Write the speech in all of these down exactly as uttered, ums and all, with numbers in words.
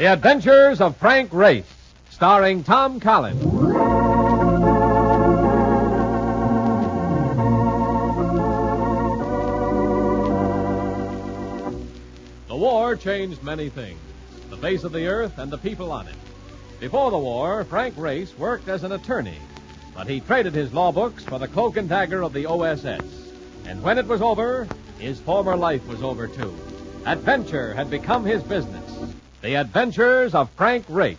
The Adventures of Frank Race, starring Tom Collins. The war changed many things, the face of the earth and the people on it. Before the war, Frank Race worked as an attorney, but he traded his law books for the cloak and dagger of the O S S. And when it was over, his former life was over, too. Adventure had become his business. The Adventures of Frank Race.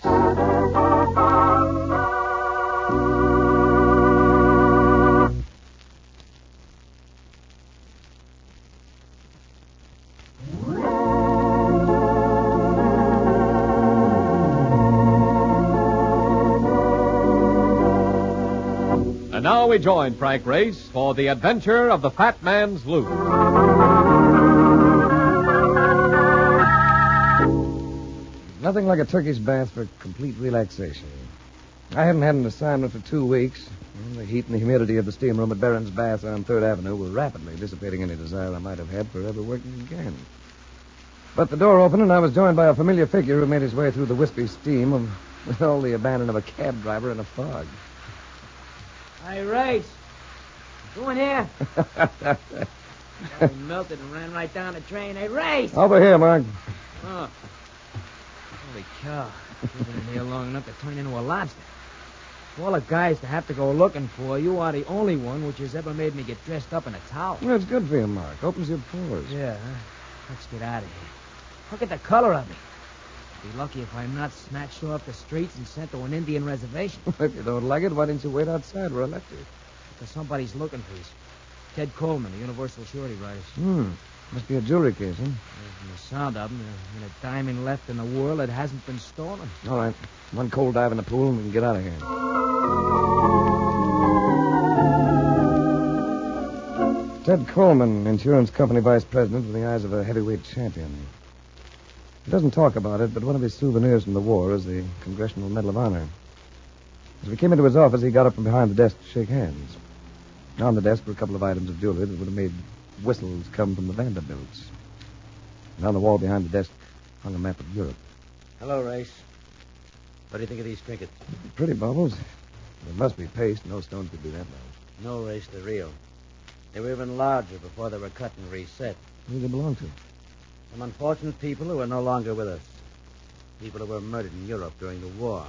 And now we join Frank Race for the adventure of the Fat Man's Loot. Nothing like a Turkish bath for complete relaxation. I hadn't had an assignment for two weeks. The heat and the humidity of the steam room at Barron's Bath on Third Avenue were rapidly dissipating any desire I might have had for ever working again. But the door opened, and I was joined by a familiar figure who made his way through the wispy steam of, with all the abandon of a cab driver in a fog. Hey, Race. Go in here. Oh, he melted and ran right down the train. Hey, Race! Over here, Mark. Oh. Holy cow. You've been in here long enough to turn into a lobster. Of all the guys to have to go looking for, you are the only one which has ever made me get dressed up in a towel. Well, it's good for you, Mark. Opens your pores. Yeah, huh? Let's get out of here. Look at the color of me. Be lucky if I'm not snatched off the streets and sent to an Indian reservation. If you don't like it, why didn't you wait outside where I left you? Because somebody's looking for you. Ted Coleman, the Universal Surety Riders. Hmm. Must be a jewelry case, huh? Yeah, from the sound of them, there's a diamond left in the world that hasn't been stolen. All right. One cold dive in the pool and we can get out of here. Ted Coleman, insurance company vice president with the eyes of a heavyweight champion. He doesn't talk about it, but one of his souvenirs from the war is the Congressional Medal of Honor. As we came into his office, he got up from behind the desk to shake hands. On the desk were a couple of items of jewelry that would have made whistles come from the Vanderbilts. And on the wall behind the desk hung a map of Europe. Hello, Race. What do you think of these trinkets? Pretty baubles. There must be paste. No stone could be that large. No, Race, they're real. They were even larger before they were cut and reset. Who do they belong to? Some unfortunate people who are no longer with us. People who were murdered in Europe during the war.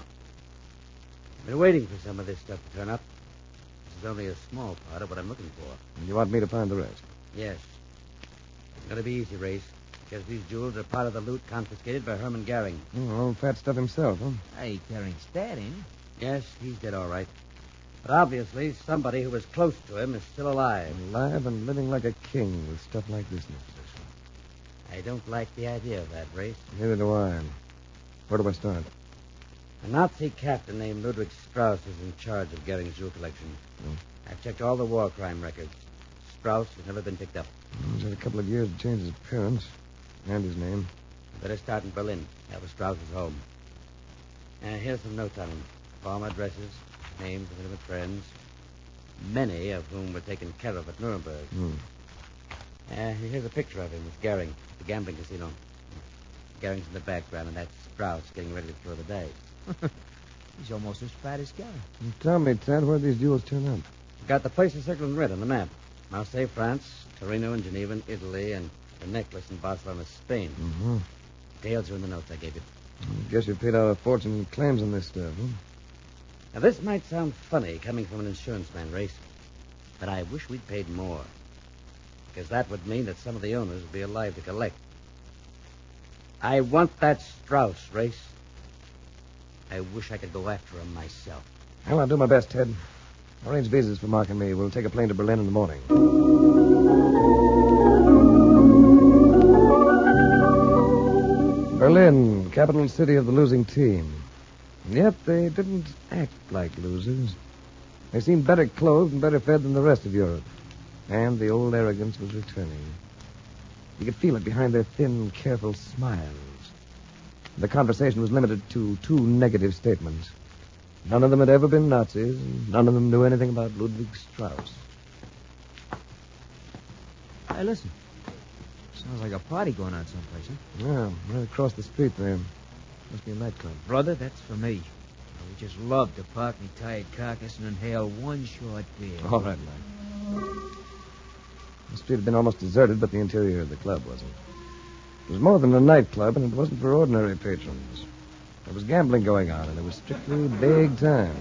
I've been waiting for some of this stuff to turn up. This is only a small part of what I'm looking for. And you want me to find the rest? Yes. It's going to be easy, Race, because these jewels are part of the loot confiscated by Herman Goering. Oh, old fat stuff himself, huh? Hey, Goering's dead, ain't he? Yes, he's dead all right. But obviously, somebody who was close to him is still alive. Alive and living like a king with stuff like this in his possession. I don't like the idea of that, Race. Neither do I. Where do I start? A Nazi captain named Ludwig Strauss is in charge of Goering's jewel collection. Oh. I've checked all the war crime records. Strauss has never been picked up. He's had a couple of years to change his appearance and his name. Better start in Berlin. That was Strauss's home. Uh, here's some notes on him. Former addresses, names of intimate friends, many of whom were taken care of at Nuremberg. Hmm. Uh, here's a picture of him with Goering at the gambling casino. Goering's in the background, and that's Strauss getting ready to throw the dice. He's almost as fat as Goering. Tell me, Ted, where these jewels turn up? Got the places circled in red on the map. Marseille, France, Torino and Geneva in Italy, and the necklace in Barcelona, Spain. Mm-hmm. Details are in the notes I gave you. I guess you paid out a fortune in claims on this stuff, huh? Now, this might sound funny coming from an insurance man, Race, but I wish we'd paid more. Because that would mean that some of the owners would be alive to collect. I want that Strauss, Race. I wish I could go after him myself. Well, I'll do my best, Ted. Arrange visas for Mark and me. We'll take a plane to Berlin in the morning. Berlin, capital city of the losing team. And yet they didn't act like losers. They seemed better clothed and better fed than the rest of Europe. And the old arrogance was returning. You could feel it behind their thin, careful smiles. The conversation was limited to two negative statements. None of them had ever been Nazis, and none of them knew anything about Ludwig Strauss. Hey, listen. Sounds like a party going on someplace, huh? Yeah, right across the street there. Must be a nightclub. Brother, that's for me. I would just love to park me tired carcass and inhale one short beer. All right, Mike. The street had been almost deserted, but the interior of the club wasn't. It was more than a nightclub, and it wasn't for ordinary patrons. There was gambling going on, and it was strictly big time.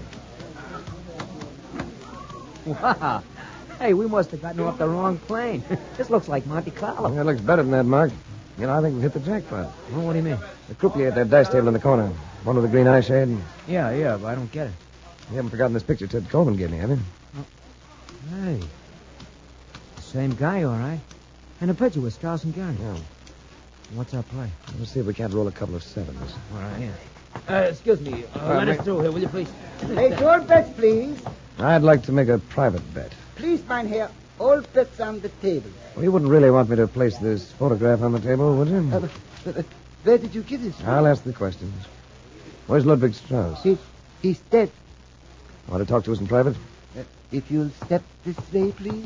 Wow. Hey, we must have gotten off the wrong plane. This looks like Monte Carlo. Yeah, it looks better than that, Mark. You know, I think we hit the jackpot. Well, what do you mean? The croupier at that dice table in the corner. One with the green eye shade. Yeah, yeah, but I don't get it. You haven't forgotten this picture Ted Coleman gave me, have you? Hey. Same guy, all right. And a picture with Strauss and Gary. Yeah. What's our play? Let's see if we can't roll a couple of sevens. All right, yeah. Uh, excuse me. Uh, Uh, let wait. us through here, will you, please? Hey, your bets, please. I'd like to make a private bet. Please, mein Herr, all bets on the table. Well, you wouldn't really want me to place this photograph on the table, would you? Uh, but, uh, where did you get this from? I'll ask the questions. Where's Ludwig Strauss? He, he's dead. Want to talk to us in private? Uh, if you'll step this way, please.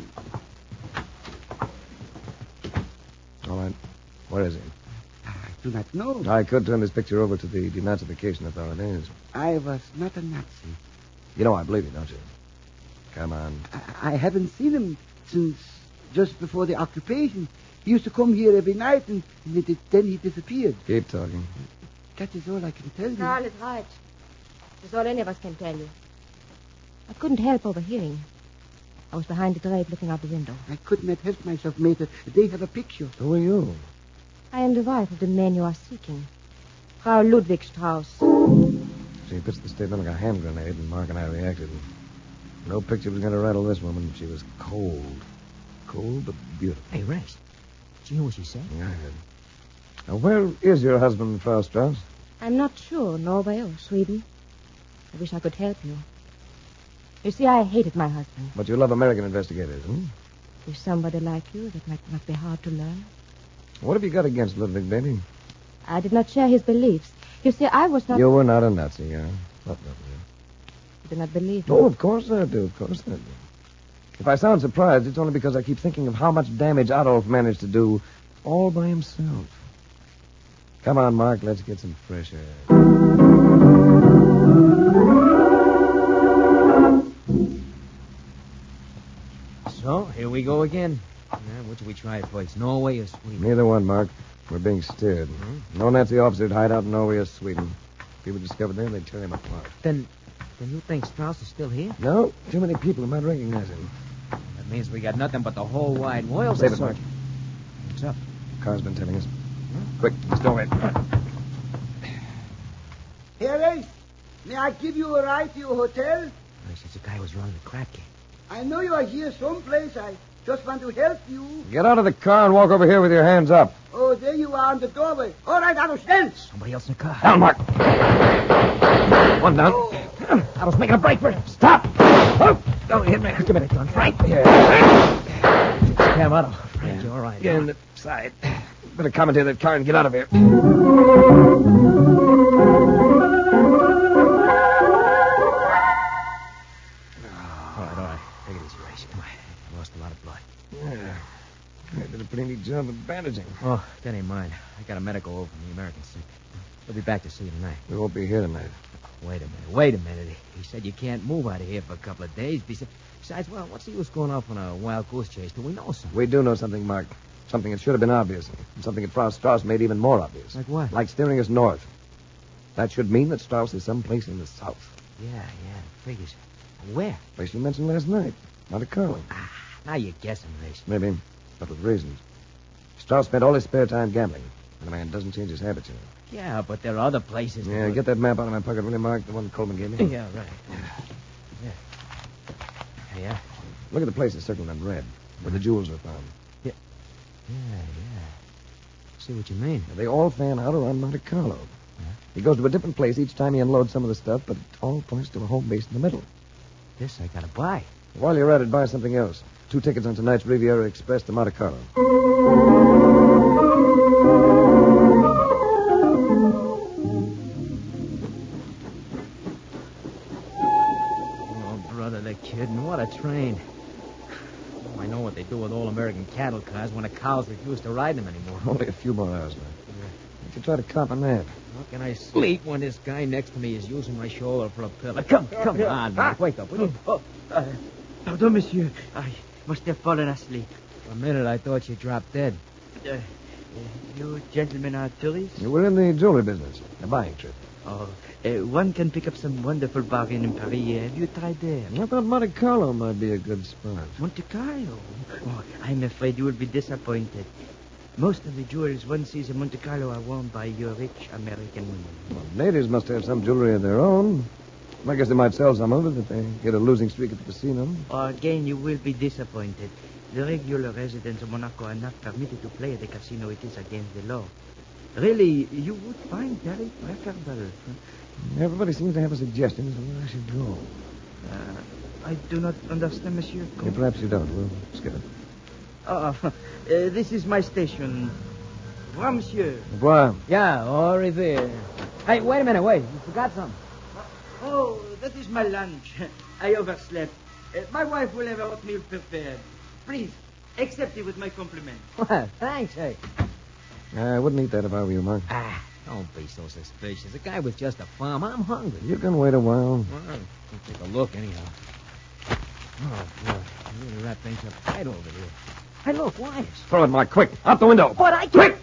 All right. Where is he? I do not know. I could turn this picture over to the denazification authorities. I was not a Nazi. You know I believe you, don't you? Come on. I, I haven't seen him since just before the occupation. He used to come here every night, and, and it, then he disappeared. Keep talking. That is all I can tell you. Carl is right. That's all any of us can tell you. I couldn't help overhearing. I was behind the grate looking out the window. I could not help myself, Mater. They have a picture. Who are you? I am the wife of the man you are seeking. Frau Ludwig Strauss. She pitched the statement like a hand grenade, and Mark and I reacted. No picture was going to rattle this woman. She was cold. Cold but beautiful. Hey, Rex. Did you hear what she said? Yeah, I heard. Now, where is your husband, Frau Strauss? I'm not sure, Norway or Sweden. I wish I could help you. You see, I hated my husband. But you love American investigators, hmm? With somebody like you, that might not be hard to learn. What have you got against Ludwig, baby? I did not share his beliefs. You see, I was not... You were not a Nazi, yeah? Not Nazi. You do not believe me. Oh, of course I do. Of course I do. If I sound surprised, it's only because I keep thinking of how much damage Adolf managed to do all by himself. Come on, Mark, let's get some fresh air. So, here we go again. Now, which we try first, Norway or Sweden? Neither one, Mark. We're being steered. Mhm. No Nazi officer'd hide out in Norway or Sweden. If he were discovered there, they'd tear him apart. Then, then you think Strauss is still here? No, too many people who might recognize him. That means we got nothing but the whole wide world. Save to it, Mark. search. What's up? Car's been telling us. Quick, let's go in. Here, Ace. May I give you a ride to your hotel? Rex, it's a guy who was running the crap game. I know you are here someplace. I just want to help you. Get out of the car and walk over here with your hands up. Oh, there you are on the doorway. All right, Otto, schnell. Somebody else in the car. Down, Mark. One down. I was making a break for it. Stop! Oh, don't hit me. Give me that gun, Frank. Yeah. Cab Otto. Frank, you're all right. Get in the side. Better commandeer that car and get out of here. All right, all right. Take it easy, Race. Come on. I lost a lot of blood. Yeah. I did a pretty neat job of bandaging. Oh, that ain't mine. I got a medical over from the American sick. We'll be back to see you tonight. We won't be here tonight. Wait a minute. Wait a minute. He said you can't move out of here for a couple of days. Besi- Besides, well, what's the use going off on a wild goose chase till we know something? We do know something, Mark. Something that should have been obvious. And something that Frau Strauss made even more obvious. Like what? Like steering us north. That should mean that Strauss is someplace in the south. Yeah, yeah. Figures. Where? Place you mentioned last night. Monte Carlo. Ah, now you're guessing, Race. Maybe, but with reasons. Strauss spent all his spare time gambling. And a man doesn't change his habits, you know. Yeah, but there are other places. that Yeah, would- get that map out of my pocket, will you, Mark? The one Coleman gave me. Yeah, right. Yeah. Yeah. Look at the places circled in red, where the jewels were found. Yeah, yeah. See what you mean. They all fan out around Monte Carlo. He goes to a different place each time he unloads some of the stuff, but it all points to a home base in the middle. This I gotta buy. While you're at it, buy something else. Two tickets on tonight's Riviera Express to Monte Carlo. Oh, brother, they're kidding. What a train. Oh, I know what they do with all American cattle cars when the cows refuse to ride them anymore. Only a few more hours, man. Why don't you try to cop on that? How can I sleep when this guy next to me is using my shoulder for a pillow? Come, come on, man. Wake up, will you? Oh, uh, pardon, monsieur. I must have fallen asleep. For a minute, I thought you dropped dead. Uh, uh, you gentlemen are tourists? We're in the jewelry business, a buying trip. Oh, uh, one can pick up some wonderful bargain in Paris. Have you tried there? I thought Monte Carlo might be a good spot. Monte Carlo? Oh, I'm afraid you will be disappointed. Most of the jewels one sees in Monte Carlo are worn by your rich American women. Well, natives must have some jewelry of their own. I guess they might sell some of it if they get a losing streak at the casino. Or again, you will be disappointed. The regular residents of Monaco are not permitted to play at the casino. It is against the law. Really, you would find very preferable. Everybody seems to have a suggestion as to where I should go. Uh, I do not understand, monsieur. Yeah, perhaps you don't. We'll skip it. Oh, uh, this is my station. Au revoir, monsieur. Au revoir. Yeah, au revoir. Hey, wait a minute, wait. You forgot something. Oh, that is my lunch. I overslept. Uh, my wife will have a hot meal prepared. Please, accept it with my compliment. Well, thanks, hey. I wouldn't eat that if I were you, Mark. Ah, don't be so suspicious. A guy with just a farm, I'm hungry. You can wait a while. Well, we'll take a look anyhow. Oh, boy. You really wrap things up tight over here. Hey, look, wires. Throw it, Mark, quick. Out the window. But I can't...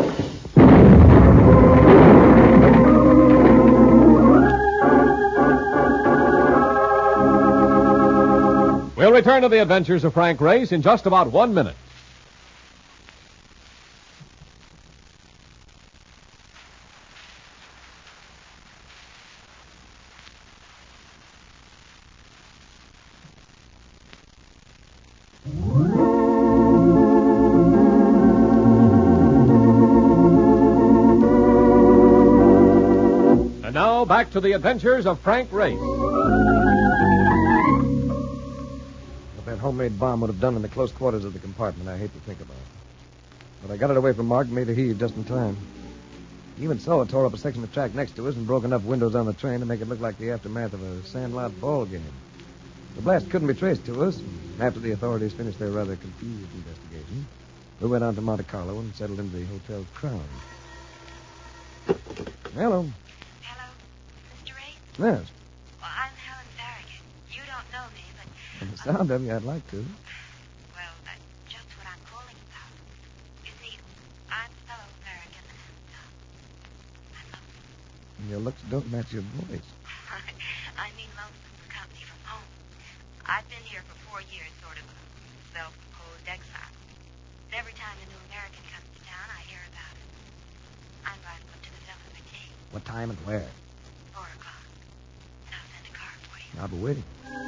We'll return to the adventures of Frank Race in just about one minute. And now, back to the adventures of Frank Race. What that homemade bomb would have done in the close quarters of the compartment, I hate to think about. But I got it away from Mark and made a heave just in time. Even so, it tore up a section of track next to us and broke enough windows on the train to make it look like the aftermath of a sandlot ball game. The blast couldn't be traced to us. And after the authorities finished their rather confused investigation, we went on to Monte Carlo and settled into the Hotel Crown. Hello. Hello, Mister Ray? Yes. Well, I'm Helen Farragut. You don't know me, but... From the sound of you, I'd like to. Well, that's just what I'm calling about. You see, I'm a fellow Farragut, and uh, I love you. Your looks don't match your voice. I mean lonesome for company from home. I've been here for four years, sort of a self-imposed exile. And every time a new American comes to town, I hear about it. I'm going to put to the cellar for tea. What time and where? Four o'clock. And I'll send a car for you. I'll be waiting.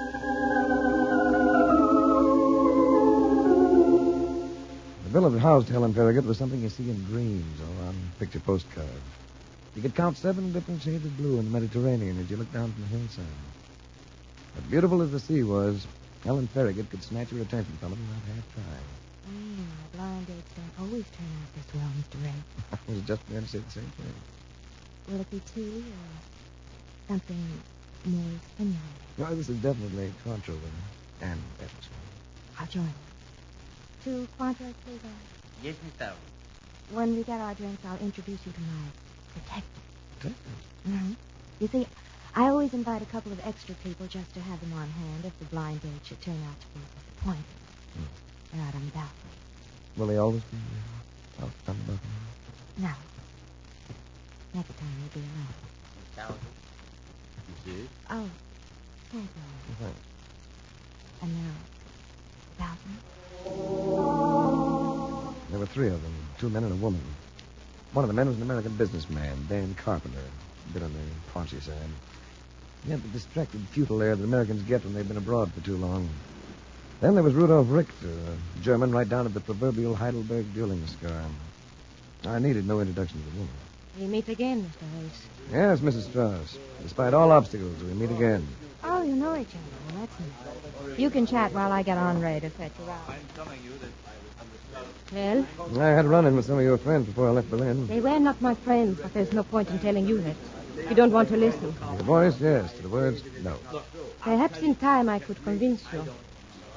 The villa that housed Helen Farragut was something you see in dreams or on picture postcards. You could count seven different shades of blue in the Mediterranean as you looked down from the hillside. But beautiful as the sea was, Helen Farragut could snatch your attention from it in about half time. Mm, blind dates don't always turn out this well, Mister Ray. I was just going to say the same thing. Will it be tea or something more stimulating? No, this is definitely Cointreau and Epsom. I'll join you. Two Cointreau, please. uh, Yes, Miss Darwin. When we get our drinks, I'll introduce you to my detective. Detective? Mm-hmm. You see, I always invite a couple of extra people just to have them on hand if the blind date should turn out to be disappointing. Hmm. They're out on the balcony. Will they always be uh, out on the balcony? No. Next time you'll be alone. Miss Darwin. Monsieur? Oh, thank you. Thanks. And now, balcony? There were three of them, two men and a woman. One of the men was an American businessman, Dan Carpenter, a bit on the paunchy side. He had the distracted, futile air that Americans get when they've been abroad for too long. Then there was Rudolf Richter, a German right down to the proverbial Heidelberg dueling scar. I needed no introduction to the woman. We meet again, Mister Race. Yes, Missus Strauss. Despite all obstacles, we meet again. Oh, you know each other. Well, that's nice. You can chat while I get on ready to fetch you out. I'm telling you that Well, I had a run-in with some of your friends before I left Berlin. they were not my friends, but there's no point in telling you that. You don't want to listen. To the voice, yes. To the words, no. Perhaps in time I could convince you. But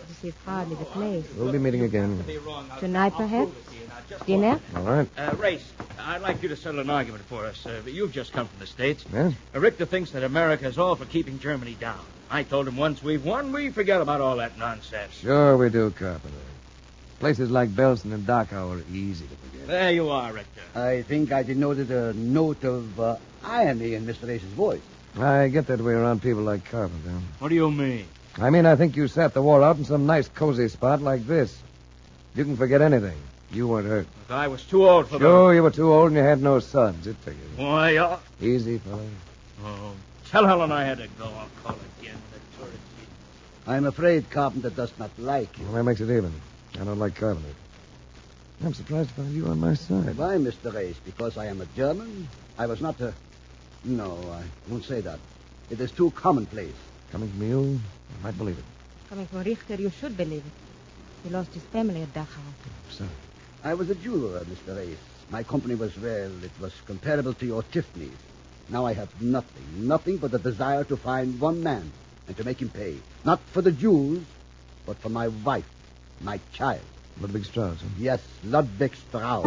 This is hardly the place. We'll be meeting again. Tonight, perhaps? Dinner? All right. Uh, Race, I'd like you to settle an argument for us. Uh, you've just come from the States. Yes? Uh, Richter thinks that America is all for keeping Germany down. I told him once we've won, we forget about all that nonsense. Sure we do, Carpenter. Places like Belson and Dachau are easy to forget. There you are, Richter. I think I denoted a note of uh, irony in Mister Ace's voice. I get that way around people like Carpenter. What do you mean? I mean, I think you sat the war out in some nice, cozy spot like this. You can forget anything. You weren't hurt. Look, I was too old for Sure, you were too old and you had no sons. It figured. Why, uh... Easy, fella. Oh, tell Helen I had to go. I'll call again. The tourist. I'm afraid Carpenter does not like you. Well, that makes it even. I don't like Carpenter. I'm surprised to find you on my side. Why, Mister Ace? Because I am a German? I was not a... No, I won't say that. It is too commonplace. Coming from you, I might believe it. Coming from Richter, you should believe it. He lost his family at Dachau. So, I was a jeweler, Mister Ace. My company was, well, it was comparable to your Tiffany's. Now I have nothing, nothing but the desire to find one man and to make him pay. Not for the jewels, but for my wife, my child. Ludwig Strauss, huh? Yes, Ludwig Strauss.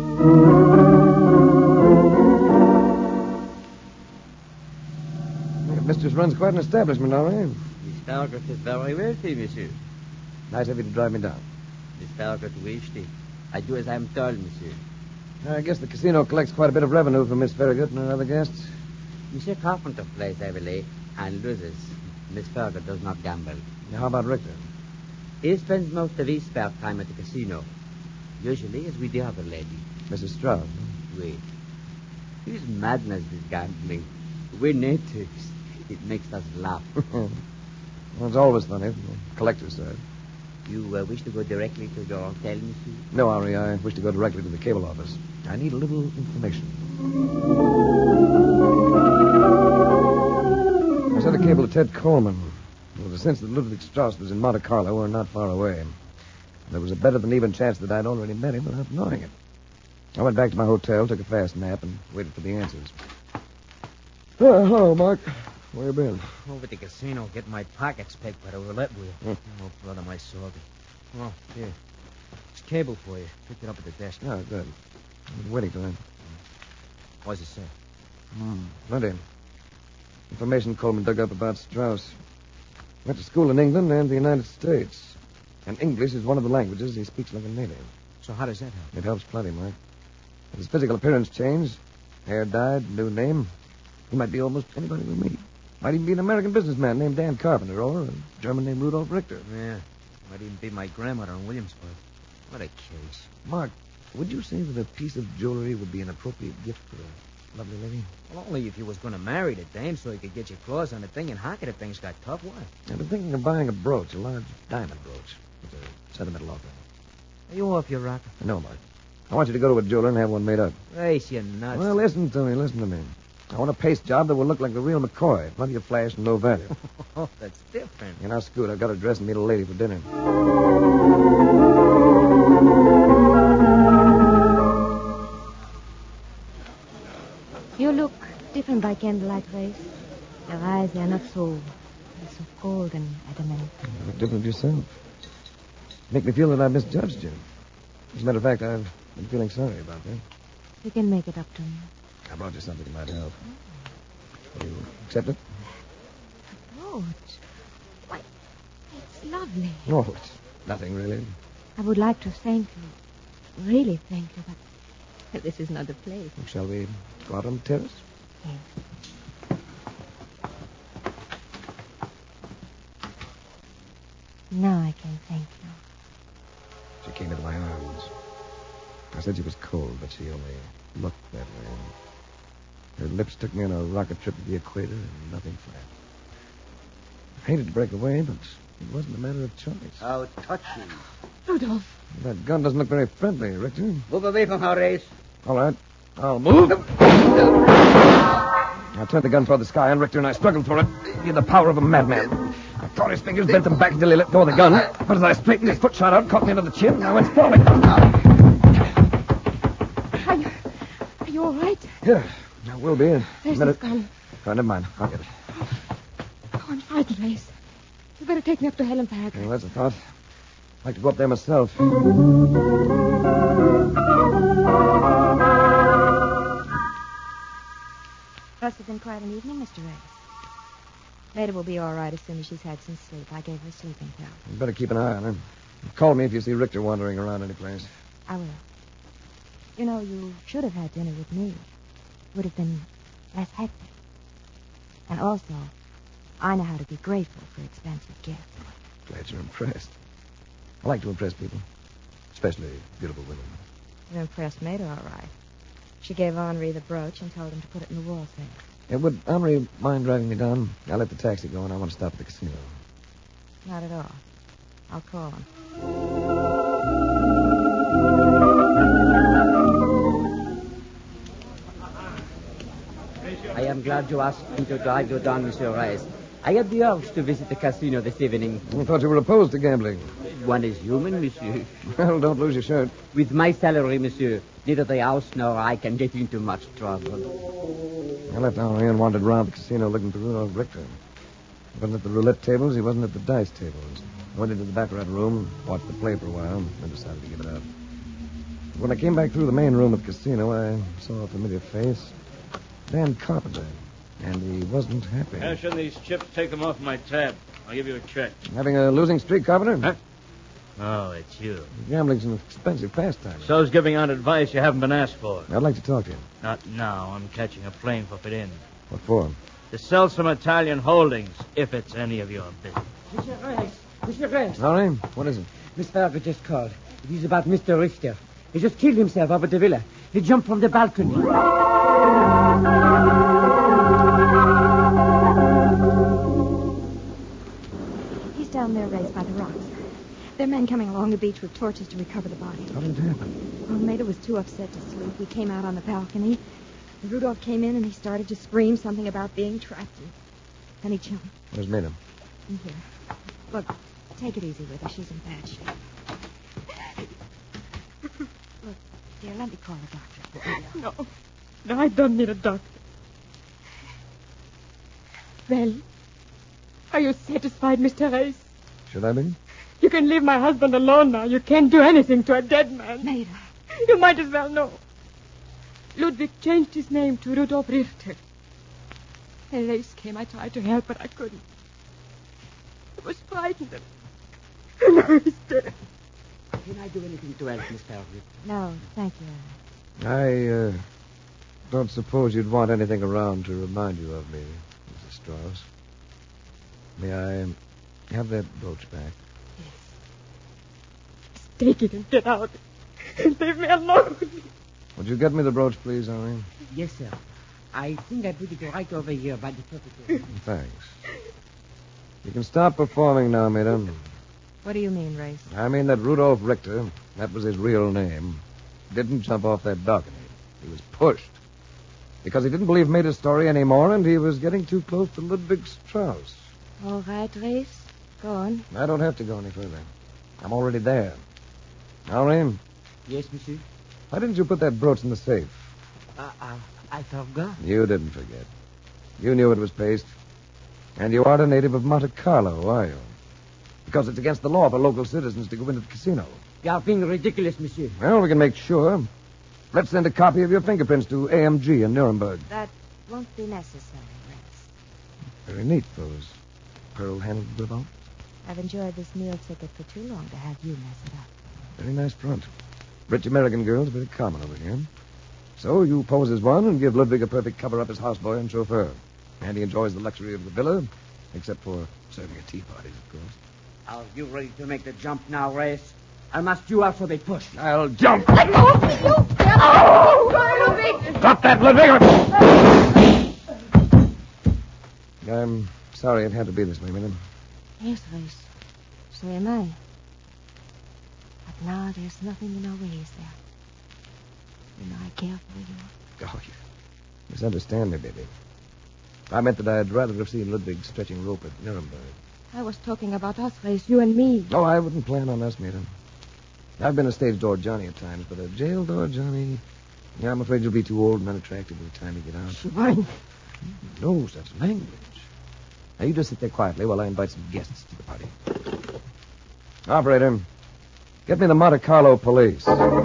Yeah, Mistress runs quite an establishment, all right. Miss Farragut is very wealthy, monsieur. Nice of you to drive me down. Miss Farragut wished it. I do as I am told, monsieur. I guess the casino collects quite a bit of revenue from Miss Farragut and her other guests. Monsieur Carpenter plays heavily and loses. Miss Farragut does not gamble. Now, how about Richter? He spends most of his spare time at the casino. Usually is with the other lady. Missus Strauss. Wait. His madness is gambling. We're natives. It makes us laugh. Well, it's always funny from the collector's side. You uh, wish to go directly to your hotel, monsieur? No, Henri, I wish to go directly to the cable office. I need a little information. I sent a cable to Ted Coleman. There was a sense that Ludwig Strauss was in Monte Carlo or not far away. There was a better than even chance that I'd already met him without knowing it. I went back to my hotel, took a fast nap, and waited for the answers. Oh, hello, Mark. Where you been? Over at the casino, getting my pockets pegged by the roulette wheel. Hmm. Oh, brother, my sorry. Oh, here. It's cable for you. Picked it up at the desk. Oh, good. I was waiting for him. What does it say? Hmm. Plenty. Information Coleman dug up about Strauss. Went to school in England and the United States. And English is one of the languages he speaks like a native. So how does that help? It helps plenty, Mark. If his physical appearance changed, hair dyed, new name, he might be almost anybody we meet. Might even be an American businessman named Dan Carpenter or a German named Rudolf Richter. Yeah. Might even be my grandmother in Williamsburg. What a case. Mark, would you say that a piece of jewelry would be an appropriate gift for a lovely lady? Well, only if you was going to marry the dame so you could get your claws on the thing and hock it if things got tough. Why? I've been thinking of buying a brooch, a large diamond brooch, with a sentimental offering. Are you off your rocker? No, Mark. I want you to go to a jeweler and have one made up. Race, you nuts. Well, listen to me, listen to me. I want a paste job that will look like the real McCoy. Plenty of flash and low value. Oh, that's different. You know, Scoot, I've got to dress and meet a lady for dinner. You look different by candlelight, Grace. Your eyes, they are not so... They're so cold and adamant. You look different yourself. Make me feel that I misjudged you. As a matter of fact, I've been feeling sorry about that. You can make it up to me. I brought you something that might help. Will you accept it? Oh, it's... Why, it's lovely. Oh, it's nothing, really. I would like to thank you. Really thank you, but this is not the place. Shall we go out on the terrace? Yes. Now I can thank you. She came into my arms. I said she was cold, but she only looked that way. Her lips took me on a rocket trip to the equator and nothing flat. I hated to break away, but it wasn't a matter of choice. How touching. Rudolph. That gun doesn't look very friendly, Richter. Move away from her, Ace. All right. I'll move. I turned the gun toward the sky on Richter, and I struggled for it. He had the power of a madman. I caught his fingers, bent them back until he let go of the gun. But as I straightened, his foot shot out, caught me under the chin, and I went falling. Are you... Are you all right? Yeah, I will be in a There's minute. his gun. Oh, never mind. I'll get it. Oh, I'm frightened, Race. You better take me up to Hellenberg. Well, that's a thought. I'd like to go up there myself. Must have been quite an evening, Mister Race. Maida will be all right as soon as she's had some sleep. I gave her a sleeping pill. You better keep an eye on her. Call me if you see Richter wandering around any place. I will. You know, you should have had dinner with me. It would have been less hectic. And also, I know how to be grateful for expensive gifts. Glad you're impressed. I like to impress people, especially beautiful women. You impressed Maida all right. She gave Henri the brooch and told him to put it in the wall safe. Yeah, would Henri mind driving me down? I'll let the taxi go, and I want to stop at the casino. Not at all. I'll call him. I am glad you asked me to drive you down, Monsieur Rice. I had the urge to visit the casino this evening. I thought you were opposed to gambling. One is human, Monsieur. Well, don't lose your shirt. With my salary, Monsieur, neither the house nor I can get into much trouble. I left Henri and wandered around the casino looking for Rudolph Richter. He wasn't at the roulette tables. He wasn't at the dice tables. I went into the baccarat room, watched the play for a while, then decided to give it up. When I came back through the main room of the casino, I saw a familiar face. Dan Carpenter. And he wasn't happy. Cash in these chips, take them off my tab. I'll give you a check. Having a losing streak, Carpenter? Huh? Oh, it's you. Gambling's an expensive pastime. So's giving out advice you haven't been asked for. I'd like to talk to you. Not now. I'm catching a plane for Pedin. What for? To sell some Italian holdings, if it's any of your business. Monsieur Rice, Monsieur Rice. Henri, what is it? Miss Fargo just called. It is about Mister Richter. He just killed himself over the villa. He jumped from the balcony. He's down there, raised by the rocks. There are men coming along the beach with torches to recover the body. How did it happen? Well, Maida was too upset to sleep. We came out on the balcony. Rudolph came in and he started to scream something about being trapped. And then he jumped. Where's Maida? In here. Look, take it easy with her. She's in bad shape. Look, dear, let me call the doctor. No. No, I don't need a doctor. Well, are you satisfied, Mister Rice? Should I be? You can leave my husband alone now. You can't do anything to a dead man. Maida. You might as well know. Ludwig changed his name to Rudolf Richter. A race came. I tried to help, but I couldn't. I was frightened. And now he's dead. Can I do anything to help, Miss Fargo? No, thank you. I, uh, don't suppose you'd want anything around to remind you of me, Missus Strauss. May I have that brooch back? Yes. Take it and get out. And leave me alone. Would you get me the brooch, please, Henri? Yes, sir. I think I put it right over here by the purple. Thanks. You can stop performing now, Maida. What do you mean, Race? I mean that Rudolph Richter, that was his real name, didn't jump off that balcony. He was pushed. Because he didn't believe Maida's story anymore, and he was getting too close to Ludwig Strauss. All right, Race. Go on. I don't have to go any further. I'm already there. Henri, Yes, monsieur? why didn't you put that brooch in the safe? Uh, uh, I forgot. You didn't forget. You knew it was paste. And you aren't a native of Monte Carlo, are you? Because it's against the law for local citizens to go into the casino. You are being ridiculous, monsieur. Well, we can make sure. Let's send a copy of your fingerprints to A M G in Nuremberg. That won't be necessary, Race. Very neat, those pearl-handled revolvers. I've enjoyed this meal ticket for too long to have you mess it up. Very nice front. Rich American girls are very common over here. So you pose as one and give Ludwig a perfect cover-up as houseboy and chauffeur. And he enjoys the luxury of the villa, except for serving at tea parties, of course. Are you ready to make the jump now, Race? I must you also be pushed. I'll jump. Let go! You! Oh! Ludwig! Stop that, Ludwig! I'm sorry it had to be this way, Maida. Yes, Race. So am I. But now there's nothing in our ways there. You know I care for you. Oh, you misunderstand me, baby. I meant that I'd rather have seen Ludwig stretching rope at Nuremberg. I was talking about us, Race, you and me. No, I wouldn't plan on us, Maida. I've been a stage door Johnny at times, but a jail door Johnny... Yeah, I'm afraid you'll be too old and unattractive by the time you get out. Schwein. No such language. Now, you just sit there quietly while I invite some guests to the party. Operator, get me the Monte Carlo police.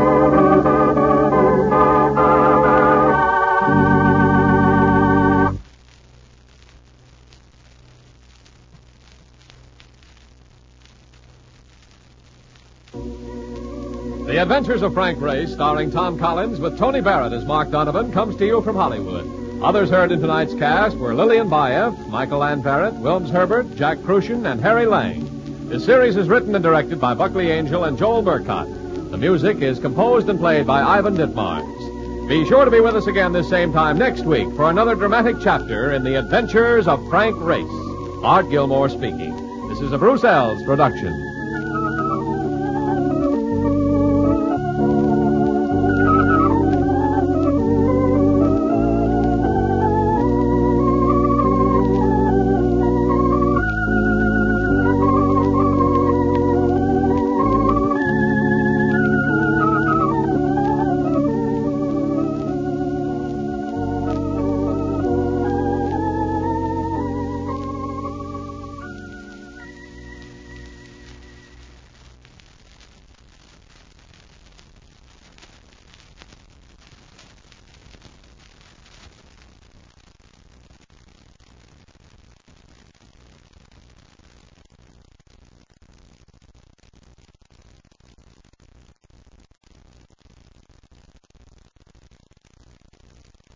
The Adventures of Frank Race, starring Tom Collins with Tony Barrett as Mark Donovan, comes to you from Hollywood. Others heard in tonight's cast were Lillian Baeff, Michael Ann Barrett, Wilms Herbert, Jack Crucian, and Harry Lang. This series is written and directed by Buckley Angel and Joel Burkott. The music is composed and played by Ivan Ditmars. Be sure to be with us again this same time next week for another dramatic chapter in the Adventures of Frank Race. Art Gilmore speaking. This is a Bruce Ells production.